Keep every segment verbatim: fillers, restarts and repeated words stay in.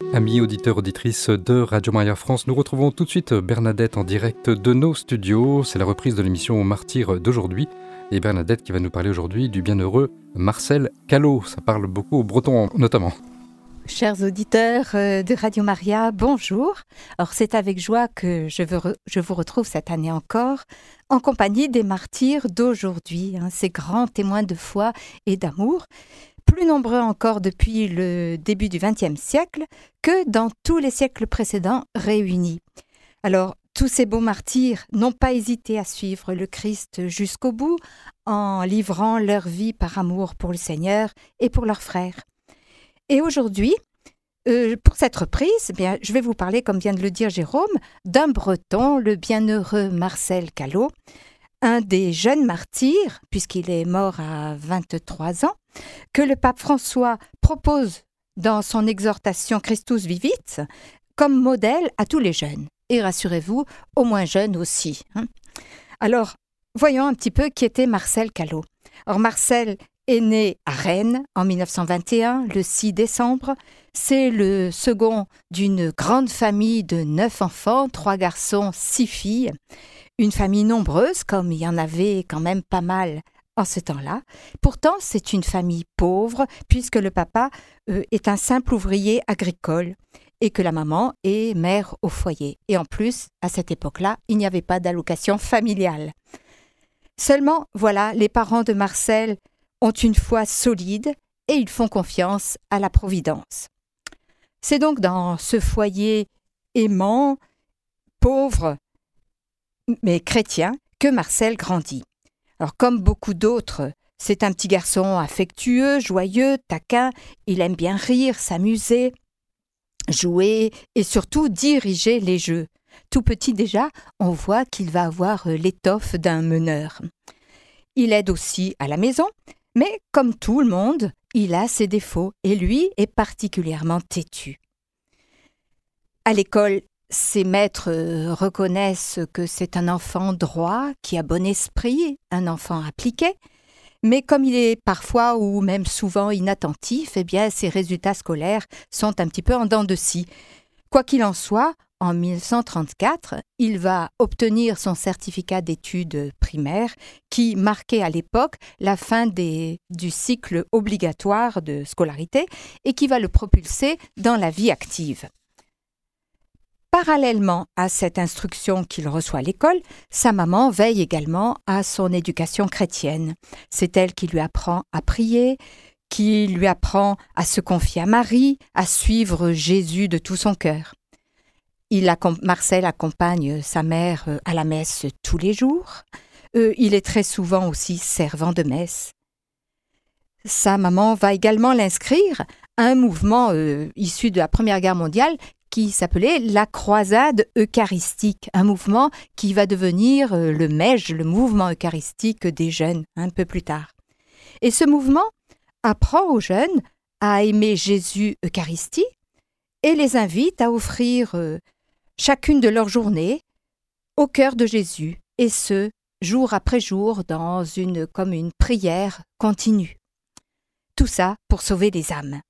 Amis auditeurs, auditrices de Radio Maria France, nous retrouvons tout de suite Bernadette en direct de nos studios. C'est la reprise de l'émission Martyrs d'aujourd'hui. Et Bernadette qui va nous parler aujourd'hui du bienheureux Marcel Callot. Ça parle beaucoup aux Bretons notamment. Chers auditeurs de Radio Maria, bonjour. Alors c'est avec joie que je, veux re- je vous retrouve cette année encore en compagnie des martyrs d'aujourd'hui, hein, ces grands témoins de foi et d'amour, plus nombreux encore depuis le début du vingtième siècle que dans tous les siècles précédents réunis. Alors, tous ces beaux martyrs n'ont pas hésité à suivre le Christ jusqu'au bout en livrant leur vie par amour pour le Seigneur et pour leurs frères. Et aujourd'hui, euh, pour cette reprise, eh bien, je vais vous parler, comme vient de le dire Jérôme, d'un Breton, le bienheureux Marcel Callot, un des jeunes martyrs, puisqu'il est mort à vingt-trois ans, que le pape François propose dans son exhortation Christus Vivit comme modèle à tous les jeunes. Et rassurez-vous, aux moins jeunes aussi. Hein. Alors, voyons un petit peu qui était Marcel Callot. Alors, Marcel est né à Rennes en mille neuf cent vingt et un, le six décembre. C'est le second d'une grande famille de neuf enfants, trois garçons, six filles. Une famille nombreuse, comme il y en avait quand même pas mal en ce temps-là. Pourtant, c'est une famille pauvre, puisque le papa euh, est un simple ouvrier agricole et que la maman est mère au foyer. Et en plus, à cette époque-là, il n'y avait pas d'allocation familiale. Seulement, voilà, les parents de Marcel ont une foi solide et ils font confiance à la Providence. C'est donc dans ce foyer aimant, pauvre, mais chrétien, que Marcel grandit. Alors, comme beaucoup d'autres, c'est un petit garçon affectueux, joyeux, taquin. Il aime bien rire, s'amuser, jouer et surtout diriger les jeux. Tout petit déjà, on voit qu'il va avoir l'étoffe d'un meneur. Il aide aussi à la maison, mais comme tout le monde, il a ses défauts et lui est particulièrement têtu. À l'école, ses maîtres reconnaissent que c'est un enfant droit, qui a bon esprit, un enfant appliqué, mais comme il est parfois ou même souvent inattentif, eh bien ses résultats scolaires sont un petit peu en dents de scie. Quoi qu'il en soit, en mille neuf cent trente-quatre, il va obtenir son certificat d'études primaires qui marquait à l'époque la fin des, du cycle obligatoire de scolarité et qui va le propulser dans la vie active. Parallèlement à cette instruction qu'il reçoit à l'école, sa maman veille également à son éducation chrétienne. C'est elle qui lui apprend à prier, qui lui apprend à se confier à Marie, à suivre Jésus de tout son cœur. Il accom- Marcel accompagne sa mère à la messe tous les jours. Euh, il est très souvent aussi servant de messe. Sa maman va également l'inscrire à un mouvement euh, issu de la Première Guerre mondiale qui s'appelait la Croisade Eucharistique, un mouvement qui va devenir euh, le M E J, le mouvement eucharistique des jeunes, un peu plus tard. Et ce mouvement apprend aux jeunes à aimer Jésus Eucharistie et les invite à offrir euh, chacune de leurs journées au cœur de Jésus, et ce, jour après jour, dans une, comme une prière continue. Tout ça pour sauver les âmes.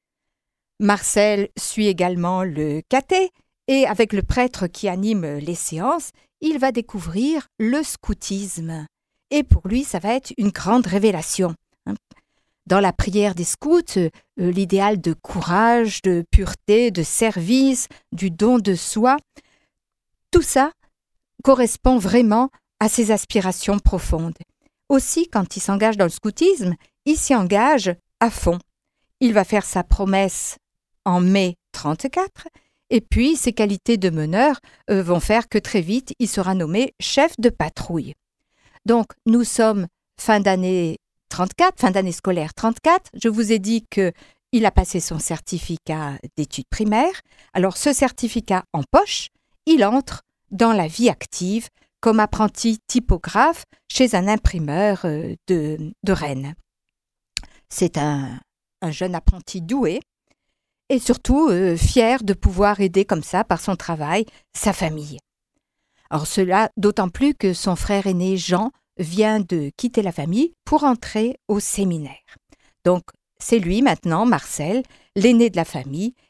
Marcel suit également le caté et avec le prêtre qui anime les séances, il va découvrir le scoutisme. Et pour lui, ça va être une grande révélation. Dans la prière des scouts, l'idéal de courage, de pureté, de service, du don de soi, tout ça correspond vraiment à ses aspirations profondes. Aussi, quand il s'engage dans le scoutisme, il s'y engage à fond. Il va faire sa promesse en mai trente-quatre, et puis ses qualités de meneur euh, vont faire que très vite, il sera nommé chef de patrouille. Donc, nous sommes fin d'année trente-quatre, fin d'année scolaire trente-quatre. Je vous ai dit qu'il a passé son certificat d'études primaires. Alors, ce certificat en poche, il entre dans la vie active comme apprenti typographe chez un imprimeur euh, de, de Rennes. C'est un, un jeune apprenti doué, et surtout euh, fier de pouvoir aider comme ça, par son travail, sa famille. Alors cela d'autant plus que son frère aîné Jean vient de quitter la famille pour entrer au séminaire. Donc c'est lui maintenant, Marcel, l'aîné de la famille,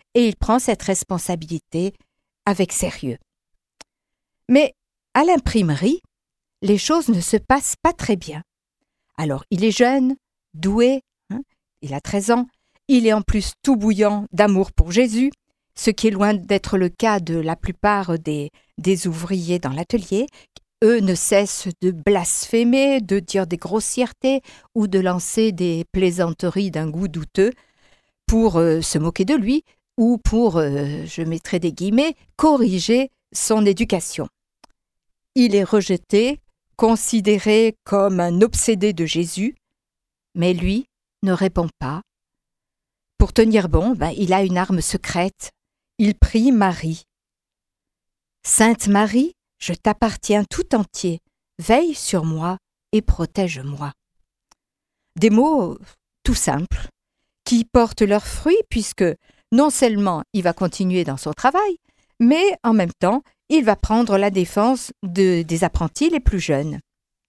et il prend cette responsabilité avec sérieux. Mais à l'imprimerie, les choses ne se passent pas très bien. Alors, il est jeune, doué, hein, il a treize ans, il est en plus tout bouillant d'amour pour Jésus, ce qui est loin d'être le cas de la plupart des, des ouvriers dans l'atelier. Eux ne cessent de blasphémer, de dire des grossièretés ou de lancer des plaisanteries d'un goût douteux pour euh, se moquer de lui ou pour, euh, je mettrai des guillemets, corriger son éducation. Il est rejeté, considéré comme un obsédé de Jésus, mais lui ne répond pas. Pour tenir bon, ben, il a une arme secrète. Il prie Marie. « Sainte Marie, je t'appartiens tout entier. Veille sur moi et protège-moi. » Des mots tout simples, qui portent leurs fruits puisque non seulement il va continuer dans son travail, mais en même temps, il va prendre la défense de, des apprentis les plus jeunes.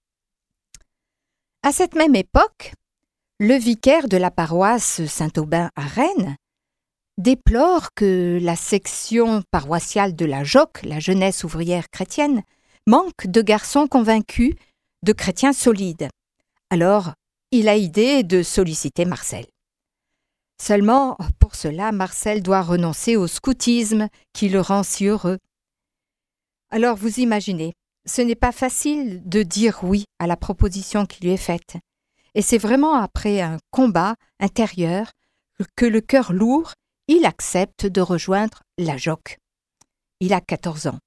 À cette même époque, le vicaire de la paroisse Saint-Aubin à Rennes déplore que la section paroissiale de la J O C, la jeunesse ouvrière chrétienne, manque de garçons convaincus, de chrétiens solides. Alors, il a idée de solliciter Marcel. Seulement, pour cela, Marcel doit renoncer au scoutisme qui le rend si heureux. Alors, vous imaginez, ce n'est pas facile de dire oui à la proposition qui lui est faite. Et c'est vraiment après un combat intérieur que le cœur lourd, il accepte de rejoindre la J O C. Il a quatorze ans.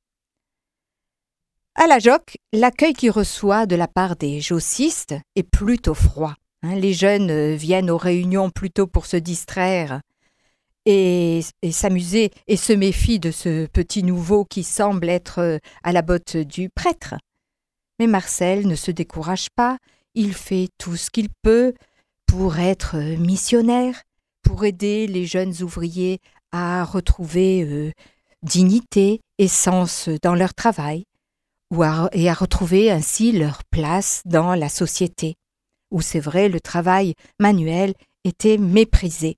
À la J O C, l'accueil qu'il reçoit de la part des jocistes est plutôt froid. Les jeunes viennent aux réunions plutôt pour se distraire et, et s'amuser et se méfient de ce petit nouveau qui semble être à la botte du prêtre. Mais Marcel ne se décourage pas, il fait tout ce qu'il peut pour être missionnaire, pour aider les jeunes ouvriers à retrouver euh, dignité et sens dans leur travail ou à, et à retrouver ainsi leur place dans la société, où c'est vrai, le travail manuel était méprisé.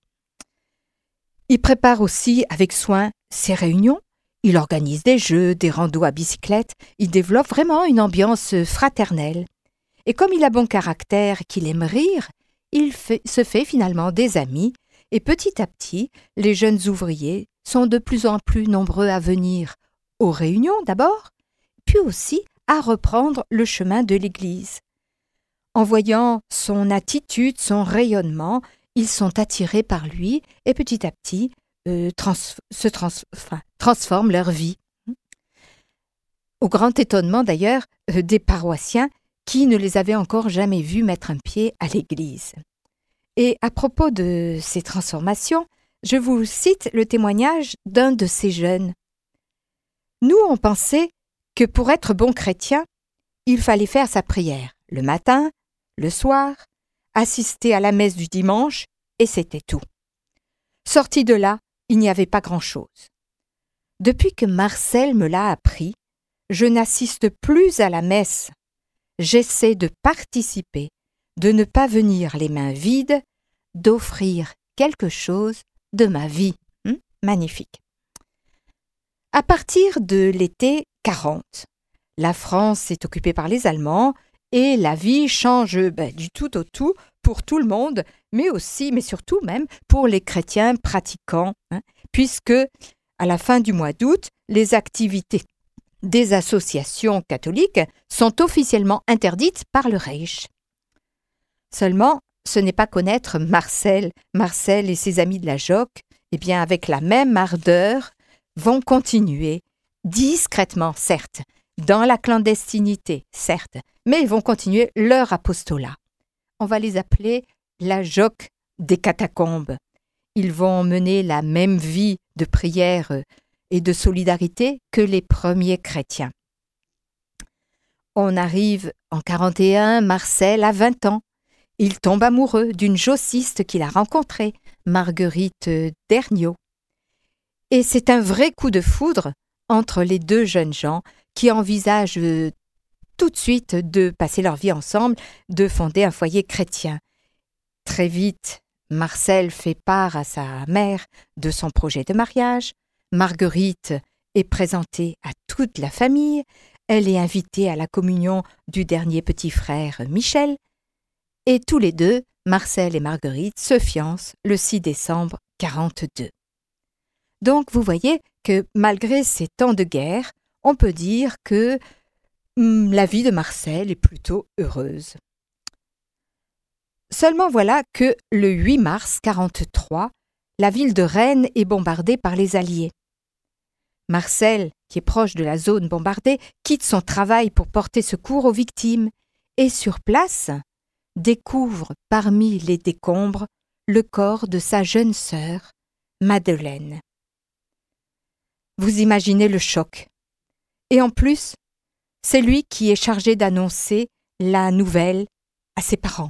Il prépare aussi avec soin ses réunions, il organise des jeux, des randos à bicyclette, il développe vraiment une ambiance fraternelle. Et comme il a bon caractère et qu'il aime rire, il fait, se fait finalement des amis, et petit à petit, les jeunes ouvriers sont de plus en plus nombreux à venir aux réunions d'abord, puis aussi à reprendre le chemin de l'Église. En voyant son attitude, son rayonnement, ils sont attirés par lui et petit à petit euh, trans, se trans, enfin, transforment leur vie. Au grand étonnement d'ailleurs euh, des paroissiens qui ne les avaient encore jamais vus mettre un pied à l'Église. Et à propos de ces transformations, je vous cite le témoignage d'un de ces jeunes. « Nous, on pensait que pour être bon chrétien, il fallait faire sa prière le matin, le soir, assister à la messe du dimanche, et c'était tout. Sorti de là, il n'y avait pas grand-chose. Depuis que Marcel me l'a appris, je n'assiste plus à la messe. J'essaie de participer, de ne pas venir les mains vides, d'offrir quelque chose de ma vie. Hum, magnifique. À partir de l'été quarante, la France est occupée par les Allemands et la vie change ben, du tout au tout pour tout le monde, mais aussi, mais surtout même pour les chrétiens pratiquants, hein, puisque à la fin du mois d'août, les activités des associations catholiques sont officiellement interdites par le Reich. Seulement, ce n'est pas connaître Marcel. Marcel et ses amis de la J O C, eh bien, avec la même ardeur, vont continuer, discrètement, certes, dans la clandestinité, certes, mais ils vont continuer leur apostolat. On va les appeler la J O C des catacombes. Ils vont mener la même vie de prière et de solidarité que les premiers chrétiens. On arrive en quarante et un, Marcel a vingt ans. Il tombe amoureux d'une jociste qu'il a rencontrée, Marguerite Derniot. Et c'est un vrai coup de foudre entre les deux jeunes gens qui envisagent tout de suite de passer leur vie ensemble, de fonder un foyer chrétien. Très vite, Marcel fait part à sa mère de son projet de mariage. Marguerite est présentée à toute la famille. Elle est invitée à la communion du dernier petit frère Michel. Et tous les deux, Marcel et Marguerite, se fiancent le six décembre quarante-deux. Donc vous voyez que malgré ces temps de guerre, on peut dire que hum, la vie de Marcel est plutôt heureuse. Seulement voilà que le huit mars quarante-trois, la ville de Rennes est bombardée par les Alliés. Marcel, qui est proche de la zone bombardée, quitte son travail pour porter secours aux victimes et sur place découvre parmi les décombres le corps de sa jeune sœur, Madeleine. Vous imaginez le choc. Et en plus, c'est lui qui est chargé d'annoncer la nouvelle à ses parents.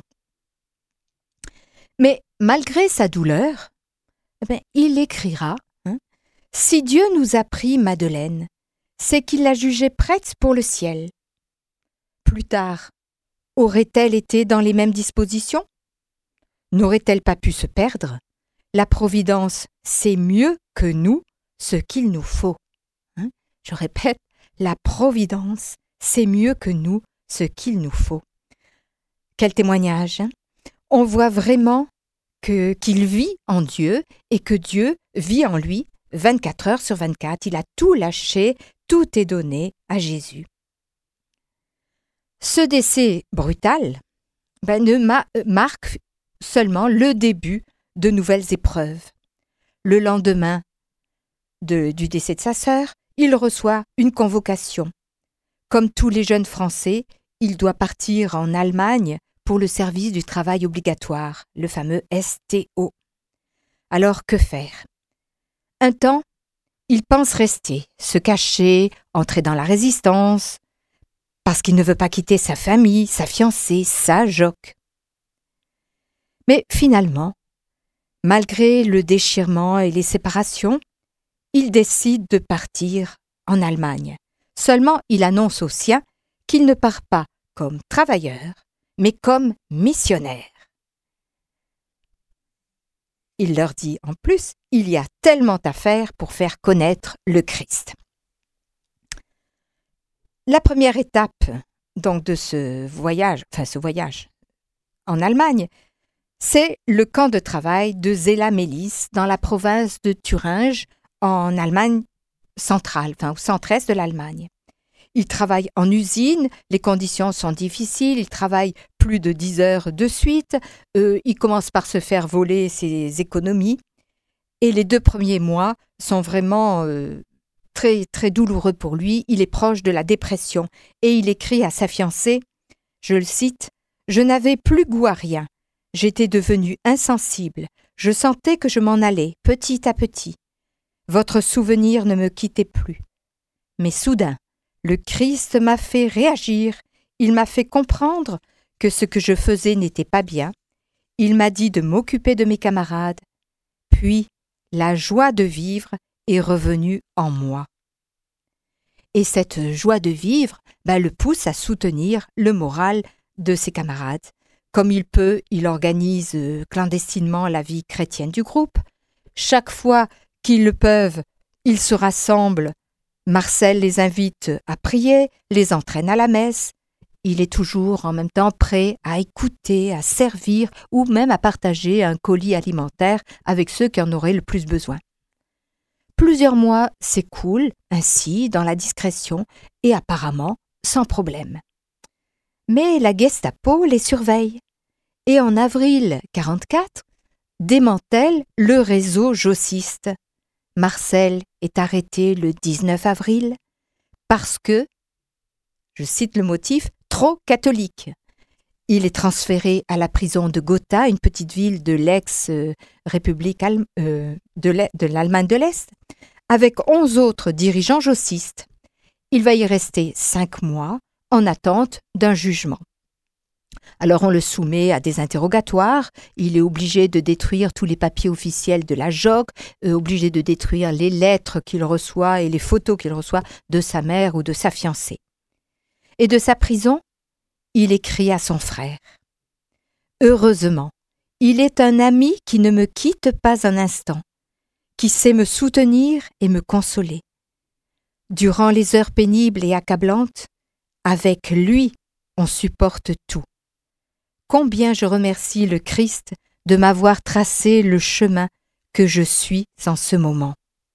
Mais malgré sa douleur, eh bien, il écrira hein, « Si Dieu nous a pris Madeleine, c'est qu'il l'a jugée prête pour le ciel. » Plus tard, aurait-elle été dans les mêmes dispositions? N'aurait-elle pas pu se perdre? La Providence sait mieux que nous ce qu'il nous faut. Hein? Je répète, la Providence sait mieux que nous ce qu'il nous faut. Quel témoignage, hein? On voit vraiment que, qu'il vit en Dieu et que Dieu vit en lui vingt-quatre heures sur vingt-quatre. Il a tout lâché, tout est donné à Jésus. Ce décès brutal ben, ne ma- marque seulement le début de nouvelles épreuves. Le lendemain de, du décès de sa sœur, il reçoit une convocation. Comme tous les jeunes Français, il doit partir en Allemagne pour le service du travail obligatoire, le fameux S T O. Alors que faire? Un temps, il pense rester, se cacher, entrer dans la résistance, parce qu'il ne veut pas quitter sa famille, sa fiancée, sa Joque. Mais finalement, malgré le déchirement et les séparations, il décide de partir en Allemagne. Seulement, il annonce aux siens qu'il ne part pas comme travailleur, mais comme missionnaire. Il leur dit en plus, il y a tellement à faire pour faire connaître le Christ. La première étape donc de ce voyage, enfin ce voyage en Allemagne, c'est le camp de travail de Zella-Mehlis dans la province de Thuringe en Allemagne centrale, enfin au centre-est de l'Allemagne. Il travaille en usine, les conditions sont difficiles, il travaille plus de dix heures de suite, euh, il commence par se faire voler ses économies et les deux premiers mois sont vraiment euh, très, très douloureux pour lui. Il est proche de la dépression et il écrit à sa fiancée, je le cite, « Je n'avais plus goût à rien, j'étais devenu insensible, je sentais que je m'en allais petit à petit. Votre souvenir ne me quittait plus. Mais soudain, le Christ m'a fait réagir, il m'a fait comprendre que ce que je faisais n'était pas bien, il m'a dit de m'occuper de mes camarades, puis la joie de vivre est revenue en moi. » Et cette joie de vivre ben, le pousse à soutenir le moral de ses camarades. Comme il peut, il organise clandestinement la vie chrétienne du groupe. Chaque fois qu'ils le peuvent, ils se rassemblent. Marcel les invite à prier, les entraîne à la messe. Il est toujours en même temps prêt à écouter, à servir ou même à partager un colis alimentaire avec ceux qui en auraient le plus besoin. Plusieurs mois s'écoulent ainsi dans la discrétion et apparemment sans problème. Mais la Gestapo les surveille et en avril quarante-quatre démantèle le réseau jossiste. Marcel est arrêté le dix-neuf avril parce que, je cite le motif, trop catholique. Il est transféré à la prison de Gotha, une petite ville de l'ex-république euh, de l'Allemagne de l'Est, avec onze autres dirigeants jossistes. Il va y rester cinq mois en attente d'un jugement. Alors on le soumet à des interrogatoires, il est obligé de détruire tous les papiers officiels de la Joque, euh, obligé de détruire les lettres qu'il reçoit et les photos qu'il reçoit de sa mère ou de sa fiancée. Et de sa prison, il écrit à son frère. Heureusement, Il est un ami qui ne me quitte pas un instant, qui sait me soutenir et me consoler. Durant les heures pénibles et accablantes, avec lui, on supporte tout. Combien je remercie le Christ de m'avoir tracé le chemin que je suis en ce moment.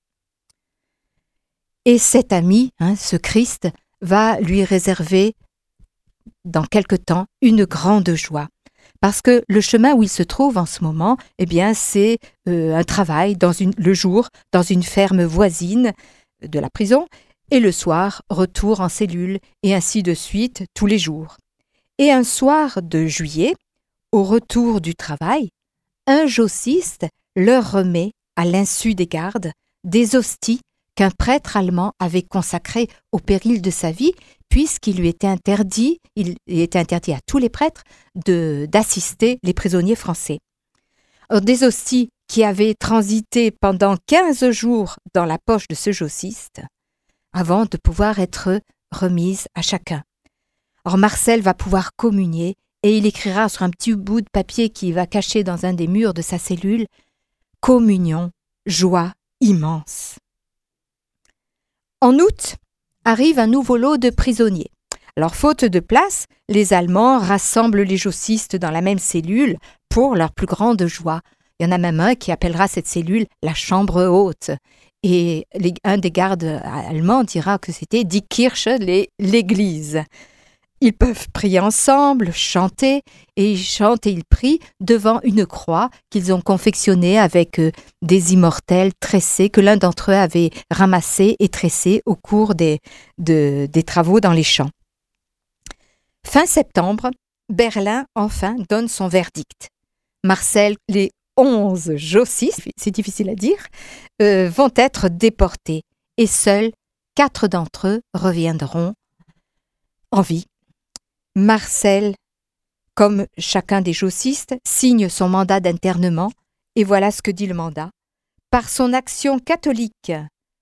Et cet ami, hein, ce Christ, va lui réserver dans quelque temps une grande joie. Parce que le chemin où il se trouve en ce moment, eh bien, c'est euh, un travail dans une, le jour dans une ferme voisine de la prison et le soir, retour en cellule et ainsi de suite tous les jours. Et un soir de juillet, au retour du travail, un jossiste leur remet, à l'insu des gardes, des hosties qu'un prêtre allemand avait consacrées au péril de sa vie, puisqu'il lui était interdit, il était interdit à tous les prêtres de, d'assister les prisonniers français. Alors, des hosties qui avaient transité pendant quinze jours dans la poche de ce jossiste, avant de pouvoir être remises à chacun. Alors Marcel va pouvoir communier et il écrira sur un petit bout de papier qui va cacher dans un des murs de sa cellule « Communion, joie immense ». En août, arrive un nouveau lot de prisonniers. Alors, faute de place, les Allemands rassemblent les jossistes dans la même cellule pour leur plus grande joie. Il y en a même un qui appellera cette cellule la chambre haute. Et les, un des gardes allemands dira que c'était die Kirche, les, l'église. Ils peuvent prier ensemble, chanter, et ils chantent et ils prient devant une croix qu'ils ont confectionnée avec euh, des immortelles tressées que l'un d'entre eux avait ramassées et tressées au cours des, de, des travaux dans les champs. Fin septembre, Berlin, enfin, donne son verdict. Marcel, les onze jossistes, c'est difficile à dire, euh, vont être déportés, et seuls quatre d'entre eux reviendront en vie. Marcel, comme chacun des jossistes, signe son mandat d'internement, et voilà ce que dit le mandat. Par son action catholique,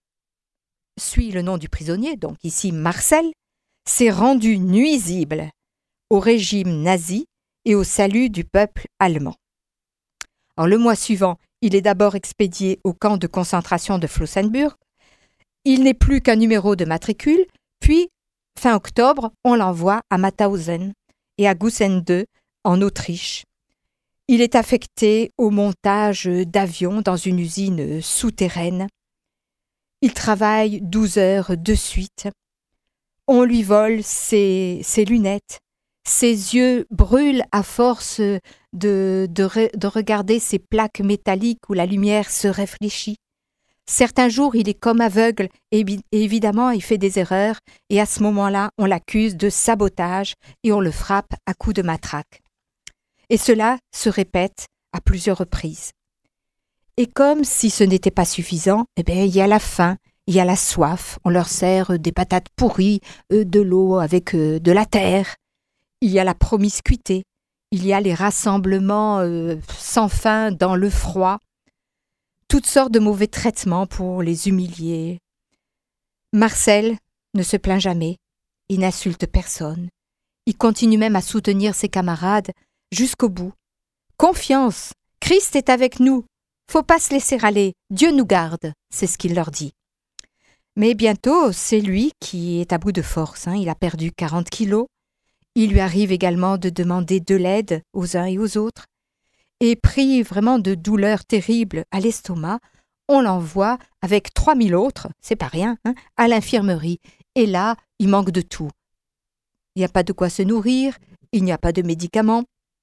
suit le nom du prisonnier, donc ici Marcel, s'est rendu nuisible au régime nazi et au salut du peuple allemand. Alors, le mois suivant, il est d'abord expédié au camp de concentration de Flossenbürg. Il n'est plus qu'un numéro de matricule, puis fin octobre, on l'envoie à Mauthausen et à Gusen-deux en Autriche. Il est affecté au montage d'avions dans une usine souterraine. Il travaille douze heures de suite. On lui vole ses, ses lunettes. Ses yeux brûlent à force de, de, re, de regarder ces plaques métalliques où la lumière se réfléchit. Certains jours, il est comme aveugle et évidemment, il fait des erreurs et à ce moment-là, on l'accuse de sabotage et on le frappe à coups de matraque. Et cela se répète à plusieurs reprises. Et comme si ce n'était pas suffisant, eh bien, il y a la faim, il y a la soif, on leur sert des patates pourries, de l'eau avec de la terre. Il y a la promiscuité, il y a les rassemblements euh, sans fin dans le froid. Toutes sortes de mauvais traitements pour les humilier. Marcel ne se plaint jamais, il n'insulte personne. Il continue même à soutenir ses camarades jusqu'au bout. Confiance, Christ est avec nous, faut pas se laisser aller, Dieu nous garde, c'est ce qu'il leur dit. Mais bientôt, c'est lui qui est à bout de force, hein. Il a perdu quarante kilos. Il lui arrive également de demander de l'aide aux uns et aux autres. Et pris vraiment de douleurs terribles à l'estomac, on l'envoie avec trois mille autres, c'est pas rien, hein, à l'infirmerie. Et là, il manque de tout. Il n'y a pas de quoi se nourrir, il n'y a pas de médicaments.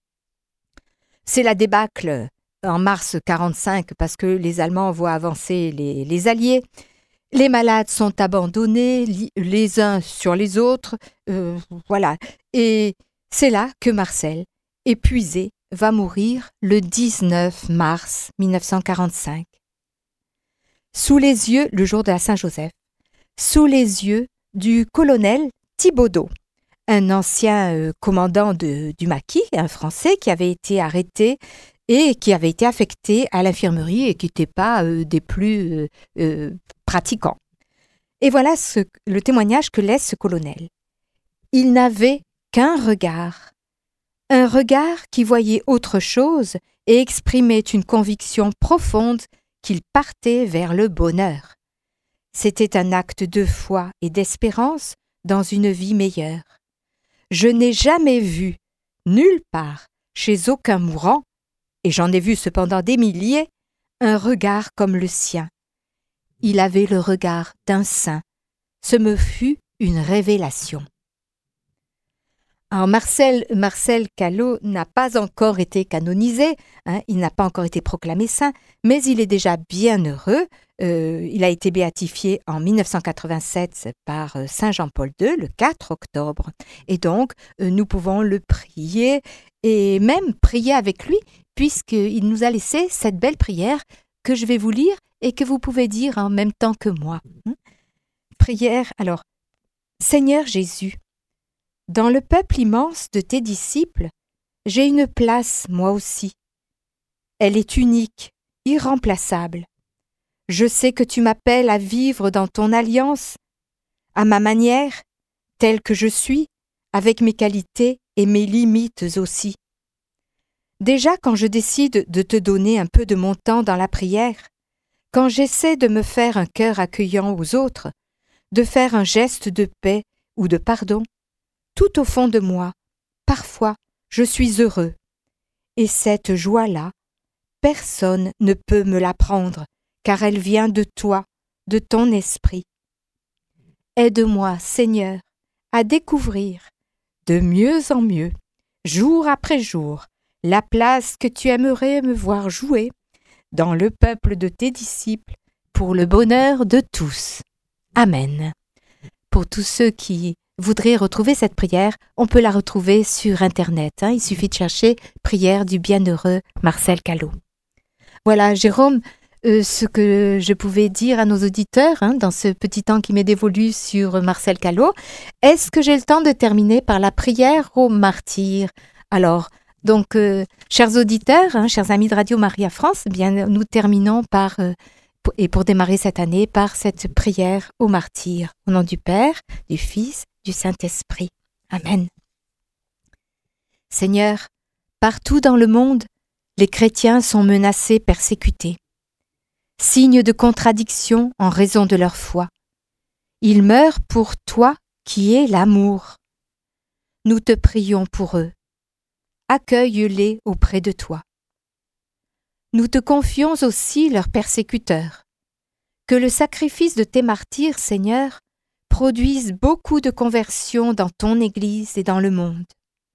C'est la débâcle en mars quarante-cinq parce que les Allemands voient avancer les, les Alliés. Les malades sont abandonnés les uns sur les autres, euh, voilà. Et c'est là que Marcel, épuisé, va mourir le dix-neuf mars mille neuf cent quarante-cinq. Sous les yeux, le jour de la Saint-Joseph, sous les yeux du colonel Thibaudeau, un ancien euh, commandant de, du maquis, un Français qui avait été arrêté et qui avait été affecté à l'infirmerie et qui n'était pas euh, des plus euh, euh, pratiquants. Et voilà ce, le témoignage que laisse ce colonel. Il n'avait qu'un regard. Un regard qui voyait autre chose et exprimait une conviction profonde qu'il partait vers le bonheur. C'était un acte de foi et d'espérance dans une vie meilleure. Je n'ai jamais vu, nulle part, chez aucun mourant, et j'en ai vu cependant des milliers, un regard comme le sien. Il avait le regard d'un saint. Ce me fut une révélation. Alors Marcel, Marcel Callot n'a pas encore été canonisé, hein, il n'a pas encore été proclamé saint, mais il est déjà bien heureux. Euh, il a été béatifié en mille neuf cent quatre-vingt-sept par Saint Jean-Paul deux, le quatre octobre. Et donc, euh, nous pouvons le prier et même prier avec lui, puisqu'il nous a laissé cette belle prière que je vais vous lire et que vous pouvez dire en même temps que moi. Prière, alors, Seigneur Jésus, dans le peuple immense de tes disciples, j'ai une place, moi aussi. Elle est unique, irremplaçable. Je sais que tu m'appelles à vivre dans ton alliance, à ma manière, telle que je suis, avec mes qualités et mes limites aussi. Déjà, quand je décide de te donner un peu de mon temps dans la prière, quand j'essaie de me faire un cœur accueillant aux autres, de faire un geste de paix ou de pardon, tout au fond de moi, parfois, je suis heureux. Et cette joie-là, personne ne peut me la prendre, car elle vient de toi, de ton esprit. Aide-moi, Seigneur, à découvrir, de mieux en mieux, jour après jour, la place que tu aimerais me voir jouer dans le peuple de tes disciples, pour le bonheur de tous. Amen. Pour tous ceux qui voudraient retrouver cette prière, on peut la retrouver sur Internet. Hein. Il suffit de chercher « Prière du bienheureux Marcel Callot ». Voilà, Jérôme, euh, ce que je pouvais dire à nos auditeurs hein, dans ce petit temps qui m'est dévolu sur Marcel Callot. Est-ce que j'ai le temps de terminer par la prière aux martyrs ? Alors, donc, euh, chers auditeurs, hein, chers amis de Radio Maria France, eh bien, nous terminons par... Euh, et pour démarrer cette année par cette prière aux martyrs. Au nom du Père, du Fils, du Saint-Esprit. Amen. Seigneur, partout dans le monde, les chrétiens sont menacés, persécutés. Signe de contradiction en raison de leur foi. Ils meurent pour toi qui es l'amour. Nous te prions pour eux. Accueille-les auprès de toi. Nous te confions aussi leurs persécuteurs. Que le sacrifice de tes martyrs, Seigneur, produise beaucoup de conversions dans ton Église et dans le monde.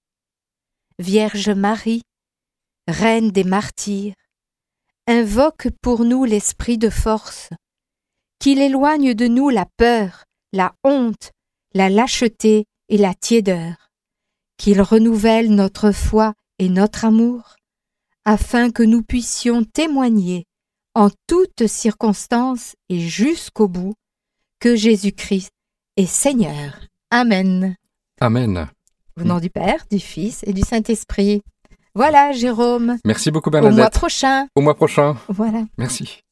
Vierge Marie, Reine des martyrs, invoque pour nous l'esprit de force, qu'il éloigne de nous la peur, la honte, la lâcheté et la tiédeur, qu'il renouvelle notre foi et notre amour, afin que nous puissions témoigner en toutes circonstances et jusqu'au bout que Jésus-Christ est Seigneur. Amen. Amen. Au nom du Père, du Fils et du Saint-Esprit. Voilà, Jérôme. Merci beaucoup, Bernadette. Au mois prochain. Au mois prochain. Voilà. Merci.